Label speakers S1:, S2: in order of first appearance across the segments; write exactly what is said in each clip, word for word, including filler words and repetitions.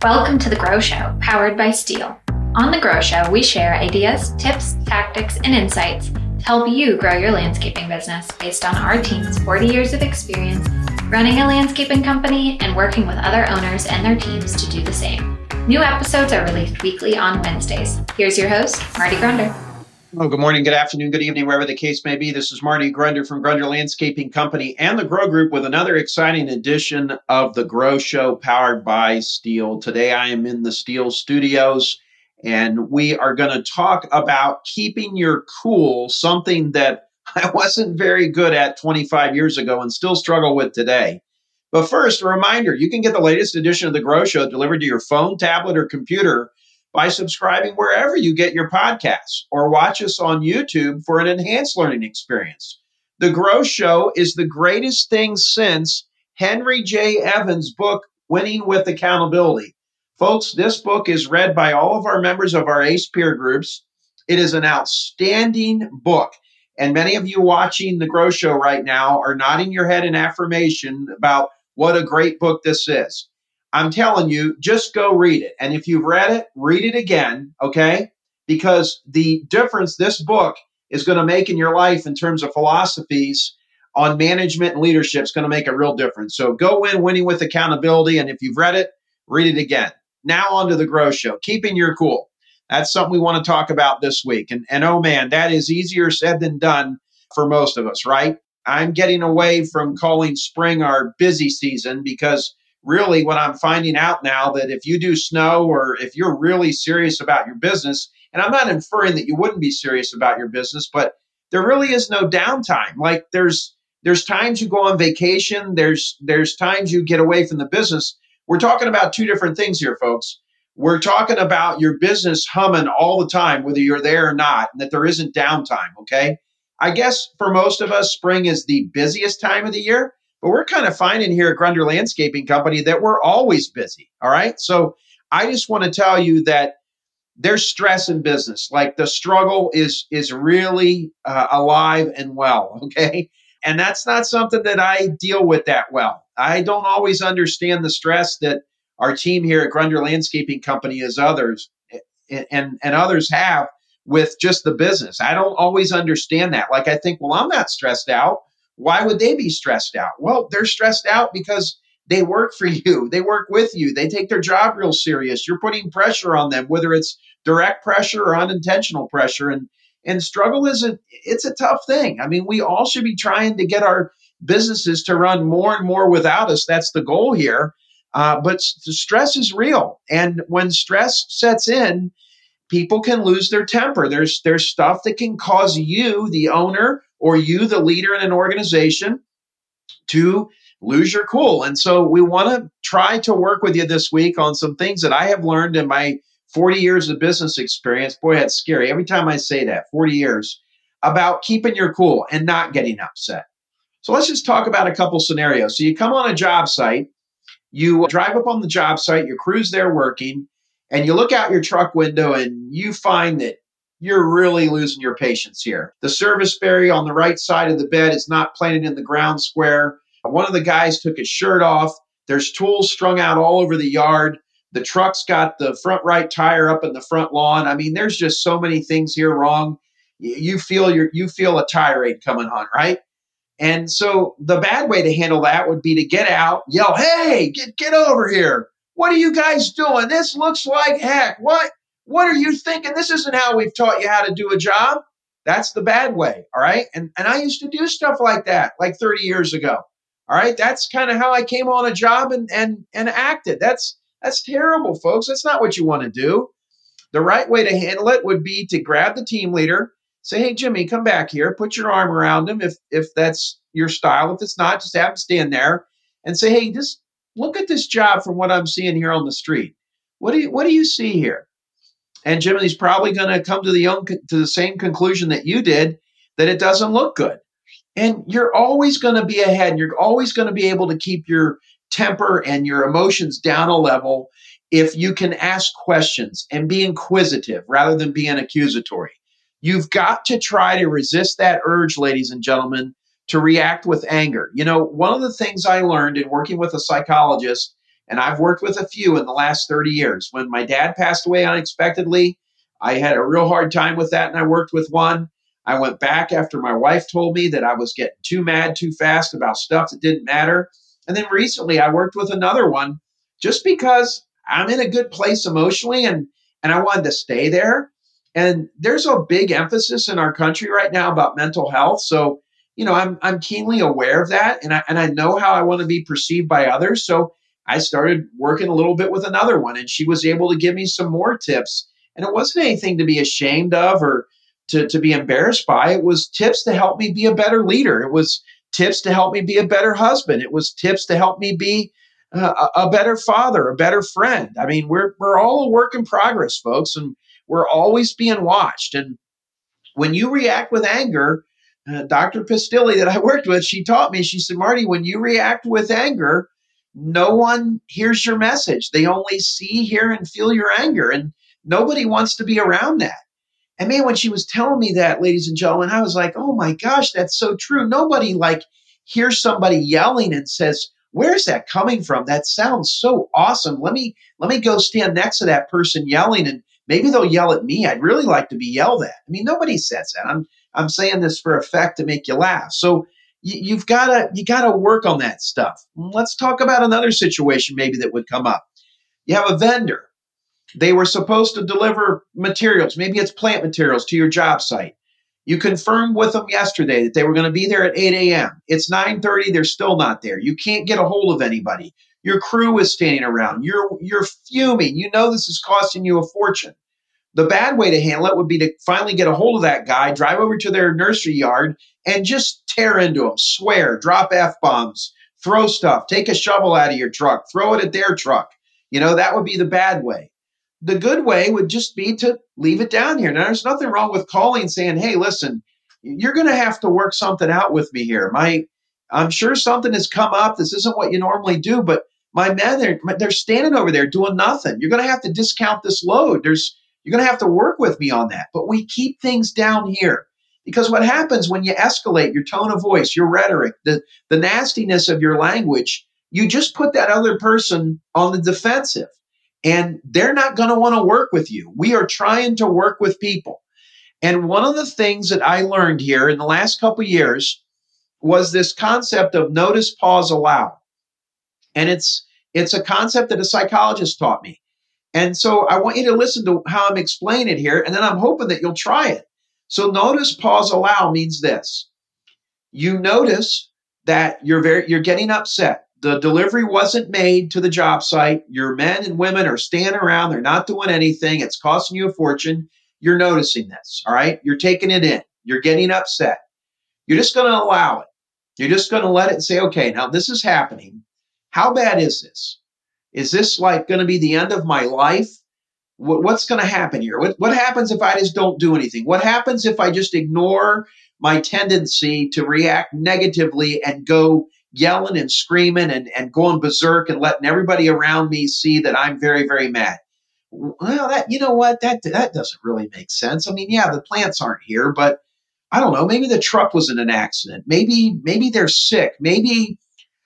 S1: Welcome to The Grow Show, powered by Steel. On The Grow Show, we share ideas, tips, tactics, and insights to help you grow your landscaping business based on our team's forty years of experience running a landscaping company and working with other owners and their teams to do the same. New episodes are released weekly on Wednesdays. Here's your host, Marty Grunder.
S2: Well, good morning, good afternoon, good evening, wherever the case may be. This is Marty Grunder from Grunder Landscaping Company and the Grow Group with another exciting edition of the Grow Show powered by Steel. Today I am in the Steel studios and we are going to talk about keeping your cool, something that I wasn't very good at twenty-five years ago and still struggle with today. But first, a reminder, you can get the latest edition of the Grow Show delivered to your phone, tablet, or computer by subscribing wherever you get your podcasts, or watch us on YouTube for an enhanced learning experience. The Grow Show is the greatest thing since Henry J. Evans' book, Winning with Accountability. Folks, this book is read by all of our members of our ACE peer groups. It is an outstanding book, and many of you watching The Grow Show right now are nodding your head in affirmation about what a great book this is. I'm telling you, just go read it. And if you've read it, read it again, okay? Because the difference this book is going to make in your life in terms of philosophies on management and leadership is going to make a real difference. So go in Winning with Accountability. And if you've read it, read it again. Now on to the Grow Show, keeping your cool. That's something we want to talk about this week. And, and oh man, that is easier said than done for most of us, right? I'm getting away from calling spring our busy season because really what I'm finding out now that if you do snow or if you're really serious about your business, and I'm not inferring that you wouldn't be serious about your business, but there really is no downtime. Like there's there's times you go on vacation, there's there's times you get away from the business. We're talking about two different things here, folks. We're talking about your business humming all the time, whether you're there or not, and that there isn't downtime, okay? I guess for most of us, spring is the busiest time of the year. But we're kind of finding here at Grunder Landscaping Company that we're always busy, all right? So I just want to tell you that there's stress in business. Like the struggle is is really uh, alive and well, okay? And that's not something that I deal with that well. I don't always understand the stress that our team here at Grunder Landscaping Company as others and, and, and others have with just the business. I don't always understand that. Like I think, well, I'm not stressed out. Why would they be stressed out? Well, they're stressed out because they work for you. They work with you. They take their job real serious. You're putting pressure on them, whether it's direct pressure or unintentional pressure. And, and struggle is a, it's a tough thing. I mean, we all should be trying to get our businesses to run more and more without us. That's the goal here. Uh, but the stress is real. And when stress sets in, people can lose their temper. There's there's stuff that can cause you, the owner, or you, the leader in an organization, to lose your cool. And so we want to try to work with you this week on some things that I have learned in my forty years of business experience. Boy, that's scary. Every time I say that, forty years, about keeping your cool and not getting upset. So let's just talk about a couple scenarios. So you come on a job site, you drive up on the job site, your crew's there working, and you look out your truck window and you find that you're really losing your patience here. The service berry on the right side of the bed is not planted in the ground square. One of the guys took his shirt off. There's tools strung out all over the yard. The truck's got the front right tire up in the front lawn. I mean, there's just so many things here wrong. You feel your, you feel a tirade coming on, right? And so the bad way to handle that would be to get out, yell, "Hey, get get over here. What are you guys doing? This looks like heck. What? What are you thinking? This isn't how we've taught you how to do a job." That's the bad way, all right? And and I used to do stuff like that like thirty years ago, all right? That's kind of how I came on a job and and and acted. That's that's terrible, folks. That's not what you want to do. The right way to handle it would be to grab the team leader, say, "Hey, Jimmy, come back here. Put your arm around him if if that's your style. If it's not, just have him stand there and say, 'Hey, just look at this job from what I'm seeing here on the street. What do you what do you see here?'" And Jimmy's probably going to come to the young, to the same conclusion that you did, that it doesn't look good. And you're always going to be ahead. And you're always going to be able to keep your temper and your emotions down a level if you can ask questions and be inquisitive rather than being accusatory. You've got to try to resist that urge, ladies and gentlemen, to react with anger. You know, one of the things I learned in working with a psychologist And I've worked with a few in the last thirty years. When my dad passed away unexpectedly, I had a real hard time with that, and I worked with one. I went back after my wife told me that I was getting too mad too fast about stuff that didn't matter. And then recently I worked with another one just because I'm in a good place emotionally and, and I wanted to stay there. And there's a big emphasis in our country right now about mental health. So, you know, I'm I'm keenly aware of that, and I and I know how I want to be perceived by others. So I started working a little bit with another one, and she was able to give me some more tips. And it wasn't anything to be ashamed of or to, to be embarrassed by. It was tips to help me be a better leader. It was tips to help me be a better husband. It was tips to help me be uh, a, a better father, a better friend. I mean, we're we're all a work in progress, folks, and we're always being watched. And when you react with anger, uh, Doctor Pistilli that I worked with, she taught me, she said, Marty, when you react with anger, no one hears your message. They only see, hear, and feel your anger. And nobody wants to be around that. And man, when she was telling me that, ladies and gentlemen, I was like, oh my gosh, that's so true. Nobody like hears somebody yelling and says, where's that coming from? That sounds so awesome. Let me let me go stand next to that person yelling and maybe they'll yell at me. I'd really like to be yelled at. I mean, nobody says that. I'm I'm saying this for effect to make you laugh. So you, you've got to you got to work on that stuff. Let's talk about another situation maybe that would come up. You have a vendor. They were supposed to deliver materials. Maybe it's plant materials to your job site. You confirmed with them yesterday that they were going to be there at eight a.m. It's nine thirty. They're still not there. You can't get a hold of anybody. Your crew is standing around. You're you're fuming. You know this is costing you a fortune. The bad way to handle it would be to finally get a hold of that guy, drive over to their nursery yard, and just tear into them, swear, drop F-bombs, throw stuff, take a shovel out of your truck, throw it at their truck. You know, that would be the bad way. The good way would just be to leave it down here. Now, there's nothing wrong with calling and saying, hey, listen, you're going to have to work something out with me here. My, I'm sure something has come up. This isn't what you normally do, but my men, they're, they're standing over there doing nothing. You're going to have to discount this load. There's, you're going to have to work with me on that. But we keep things down here because what happens when you escalate your tone of voice, your rhetoric, the, the nastiness of your language, you just put that other person on the defensive. And they're not going to want to work with you. We are trying to work with people. And one of the things that I learned here in the last couple of years was this concept of notice, pause, allow. And it's it's a concept that a psychologist taught me. And so I want you to listen to how I'm explaining it here, and then I'm hoping that you'll try it. So notice, pause, allow means this. You notice that you're very you're getting upset. The delivery wasn't made to the job site. Your men and women are standing around. They're not doing anything. It's costing you a fortune. You're noticing this, all right? You're taking it in. You're getting upset. You're just going to allow it. You're just going to let it and say, okay, now this is happening. How bad is this? Is this like going to be the end of my life? What's going to happen here? What, what happens if I just don't do anything? What happens if I just ignore my tendency to react negatively and go yelling and screaming and, and going berserk and letting everybody around me see that I'm very, very mad? Well, that, you know what? That, that doesn't really make sense. I mean, yeah, the plants aren't here, but I don't know. Maybe the truck was in an accident. Maybe, maybe they're sick. Maybe,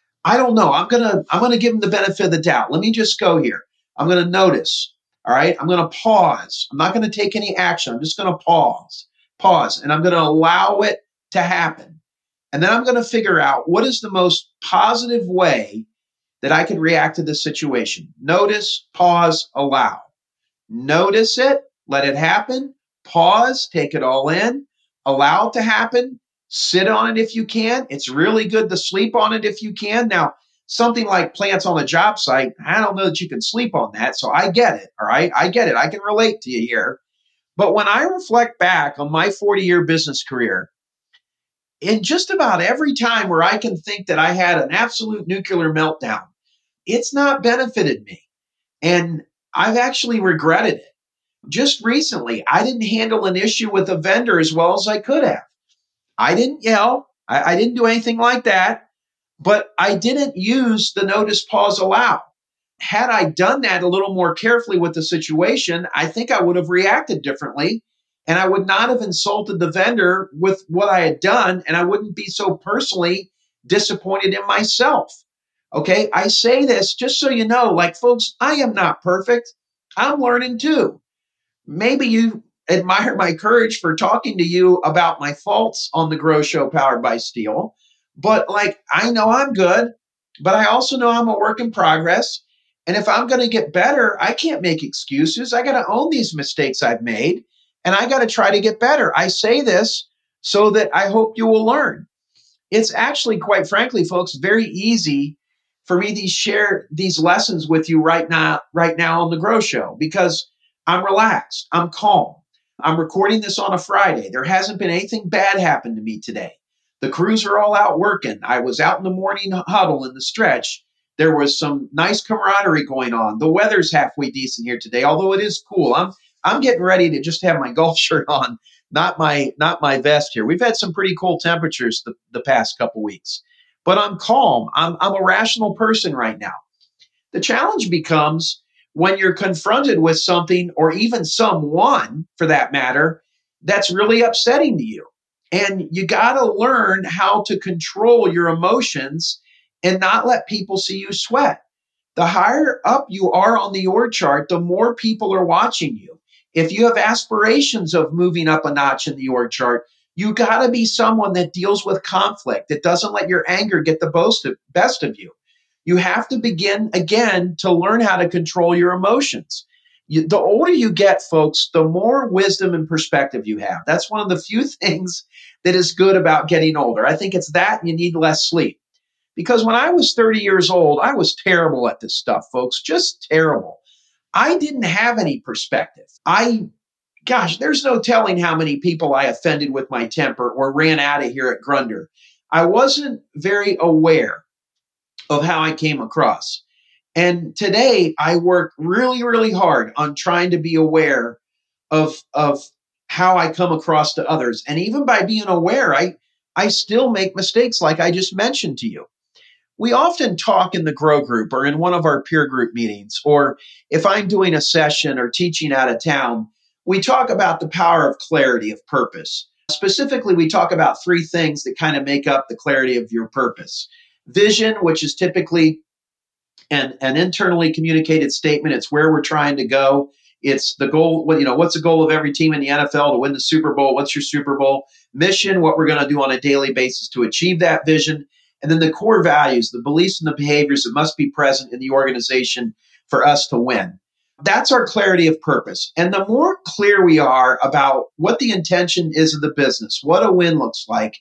S2: I don't know. I'm going to, I'm going to give them the benefit of the doubt. Let me just go here. I'm going to notice. All right. I'm going to pause. I'm not going to take any action. I'm just going to pause, pause, and I'm going to allow it to happen. And then I'm going to figure out what is the most positive way that I can react to this situation. Notice, pause, allow. Notice it, let it happen, pause, take it all in, allow it to happen, sit on it if you can. It's really good to sleep on it if you can. Now, something like plants on the job site, I don't know that you can sleep on that. So I get it. All right. I get it. I can relate to you here. But when I reflect back on my forty year business career, in just about every time where I can think that I had an absolute nuclear meltdown, it's not benefited me. And I've actually regretted it. Just recently, I didn't handle an issue with a vendor as well as I could have. I didn't yell. I, I didn't do anything like that. But I didn't use the notice, pause, allow. Had I done that a little more carefully with the situation, I think I would have reacted differently and I would not have insulted the vendor with what I had done. And I wouldn't be so personally disappointed in myself. Okay. I say this just so you know, like, folks, I am not perfect. I'm learning too. Maybe you admire my courage for talking to you about my faults on the Grow Show powered by Steel. But like, I know I'm good, but I also know I'm a work in progress. And if I'm going to get better, I can't make excuses. I got to own these mistakes I've made and I got to try to get better. I say this so that I hope you will learn. It's actually, quite frankly, folks, very easy for me to share these lessons with you right now, right now on the Grow Show, because I'm relaxed, I'm calm. I'm recording this on a Friday. There hasn't been anything bad happen to me today. The crews are all out working. I was out in the morning huddle in the stretch. There was some nice camaraderie going on. The weather's halfway decent here today, although it is cool. I'm I'm getting ready to just have my golf shirt on, not my not my vest here. We've had some pretty cool temperatures the, the past couple weeks, but I'm calm. I'm I'm a rational person right now. The challenge becomes when you're confronted with something, or even someone for that matter, that's really upsetting to you. And you got to learn how to control your emotions and not let people see you sweat. The higher up you are on the org chart, the more people are watching you. If you have aspirations of moving up a notch in the org chart, you got to be someone that deals with conflict, that doesn't let your anger get the best of you. You have to begin again to learn how to control your emotions. You, the older you get, folks, the more wisdom and perspective you have. That's one of the few things that is good about getting older. I think it's that, and you need less sleep. Because when I was thirty years old, I was terrible at this stuff, folks, just terrible. I didn't have any perspective. I, gosh, there's no telling how many people I offended with my temper or ran out of here at Grunder. I wasn't very aware of how I came across. And today I work really, really hard on trying to be aware of, of how I come across to others. And even by being aware, I, I still make mistakes like I just mentioned to you. We often talk in the Grow Group or in one of our peer group meetings, or if I'm doing a session or teaching out of town, we talk about the power of clarity of purpose. Specifically, we talk about three things that kind of make up the clarity of your purpose. Vision, which is typically an, an internally communicated statement. It's where we're trying to go. It's the goal. You know, what's the goal of every team in the N F L to win the Super Bowl? What's your Super Bowl mission? What we're going to do on a daily basis to achieve that vision. And then the core values, the beliefs and the behaviors that must be present in the organization for us to win. That's our clarity of purpose. And the more clear we are about what the intention is of the business, what a win looks like,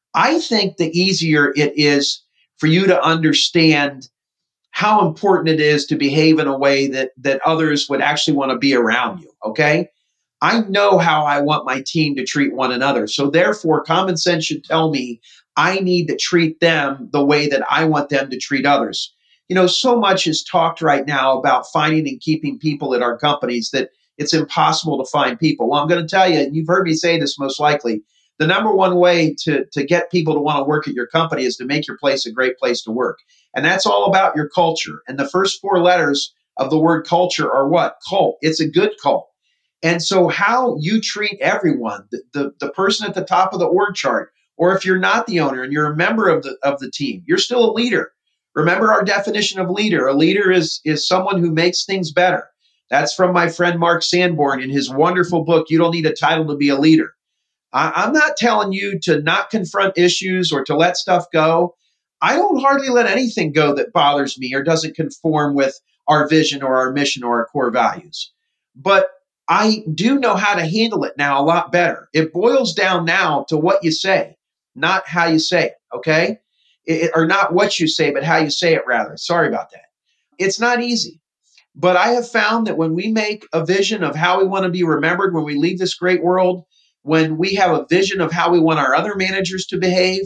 S2: I think the easier it is for you to understand how important it is to behave in a way that that others would actually want to be around you. Okay. I know how I want my team to treat one another. So therefore, common sense should tell me I need to treat them the way that I want them to treat others. You know, so much is talked right now about finding and keeping people at our companies that it's impossible to find people. Well, I'm going to tell you, and you've heard me say this most likely, the number one way to, to get people to want to work at your company is to make your place a great place to work. And that's all about your culture. And the first four letters of the word culture are what? Cult. It's a good cult. And so how you treat everyone, the, the, the person at the top of the org chart, or if you're not the owner and you're a member of the of the team, you're still a leader. Remember our definition of leader. A leader is, is someone who makes things better. That's from my friend Mark Sanborn in his wonderful book, You Don't Need a Title to Be a Leader. I, I'm not telling you to not confront issues or to let stuff go. I don't hardly let anything go that bothers me or doesn't conform with our vision or our mission or our core values. But I do know how to handle it now a lot better. It boils down now to what you say, not how you say it, okay? It, or not what you say, but how you say it, rather. Sorry about that. It's not easy. But I have found that when we make a vision of how we want to be remembered when we leave this great world, when we have a vision of how we want our other managers to behave,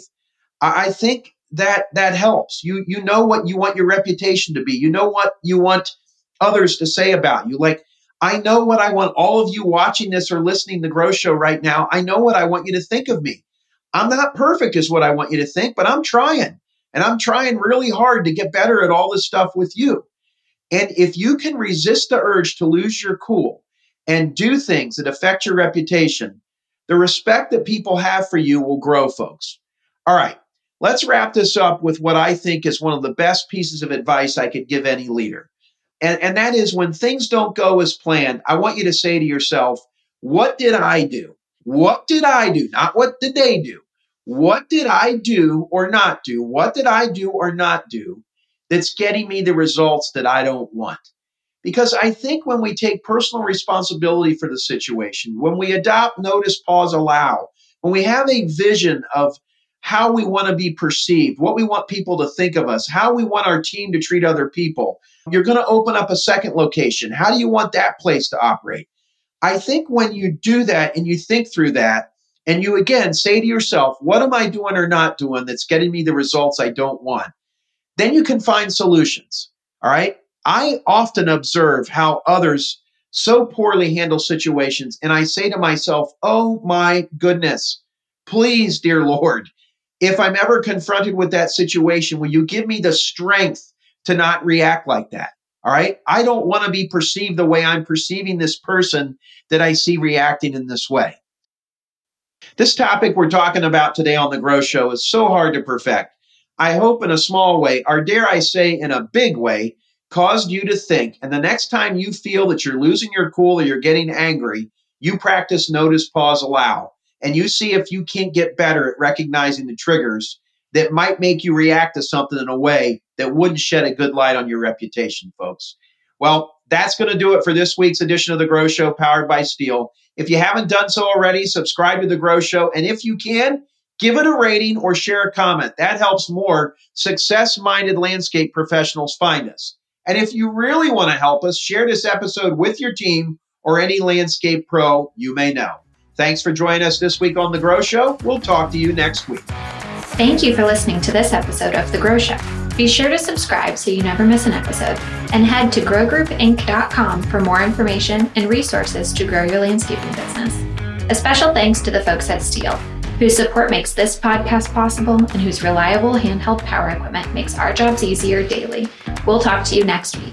S2: I think that that helps. You you know what you want your reputation to be. You know what you want others to say about you. Like, I know what I want all of you watching this or listening to the Grow Show right now. I know what I want you to think of me. I'm not perfect is what I want you to think, but I'm trying. And I'm trying really hard to get better at all this stuff with you. And if you can resist the urge to lose your cool and do things that affect your reputation, the respect that people have for you will grow, folks. All right. let's wrap this up with what I think is one of the best pieces of advice I could give any leader. And, and that is, when things don't go as planned, I want you to say to yourself, what did I do? What did I do? Not what did they do? What did I do or not do? What did I do or not do that's getting me the results that I don't want? Because I think when we take personal responsibility for the situation, when we adopt notice, pause, allow, when we have a vision of how we want to be perceived, what we want people to think of us, how we want our team to treat other people, you're going to open up a second location. How do you want that place to operate? I think when you do that and you think through that, and you again say to yourself, what am I doing or not doing that's getting me the results I don't want? Then you can find solutions. All right. I often observe how others so poorly handle situations. And I say to myself, oh my goodness, please, dear Lord, if I'm ever confronted with that situation, will you give me the strength to not react like that? All right. I don't want to be perceived the way I'm perceiving this person that I see reacting in this way. This topic we're talking about today on The Grow Show is so hard to perfect. I hope in a small way, or dare I say in a big way, caused you to think. And the next time you feel that you're losing your cool or you're getting angry, you practice notice, pause, allow. And you see if you can't get better at recognizing the triggers that might make you react to something in a way that wouldn't shed a good light on your reputation, folks. Well, that's going to do it for this week's edition of The Grow Show, powered by Steel. If you haven't done so already, subscribe to The Grow Show. And if you can, give it a rating or share a comment. That helps more success-minded landscape professionals find us. And if you really want to help us, share this episode with your team or any landscape pro you may know. Thanks for joining us this week on The Grow Show. We'll talk to you next week.
S1: Thank you for listening to this episode of The Grow Show. Be sure to subscribe so you never miss an episode, and head to grow group inc dot com for more information and resources to grow your landscaping business. A special thanks to the folks at Steel, whose support makes this podcast possible and whose reliable handheld power equipment makes our jobs easier daily. We'll talk to you next week.